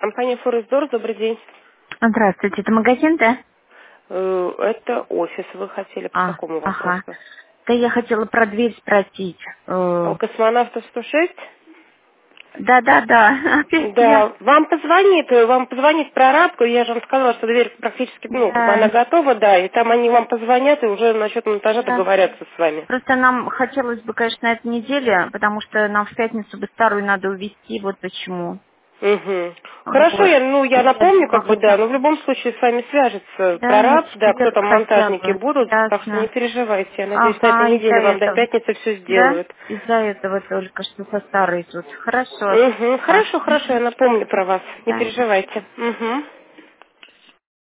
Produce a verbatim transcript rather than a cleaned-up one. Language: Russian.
Компания Форестдор, добрый день. Здравствуйте, это магазин, да? Э, Это офис, вы хотели по А, какому ага. вопросу? Да я хотела про дверь спросить. А Э, у космонавтов сто шесть? Да-да-да, опять я. Да, вам позвонит, э, вам позвонит прораб, я же вам сказала, что дверь практически, ну, как бы она Да, готова, да, и там они вам позвонят и уже насчет монтажа да. договорятся с вами. Просто нам хотелось бы, конечно, на этой неделе, потому что нам в пятницу бы старую надо увезти, вот почему. Угу. Хорошо, Вот. я, ну, И я я напомню, думала, как бы, да, хотя но в любом случае с вами свяжется да, на прораб, да, кто четверг там хотя монтажники бы. будут, так что не Ясно. переживайте, я надеюсь, на этой Ага, из-за неделе вам до этого. пятницы все Да? сделают. Из-за этого только что со старой тут. Хорошо. Угу. А, Хорошо, хорошо, я мгм. напомню Спасибо. про вас. До Не свидания. переживайте. Угу.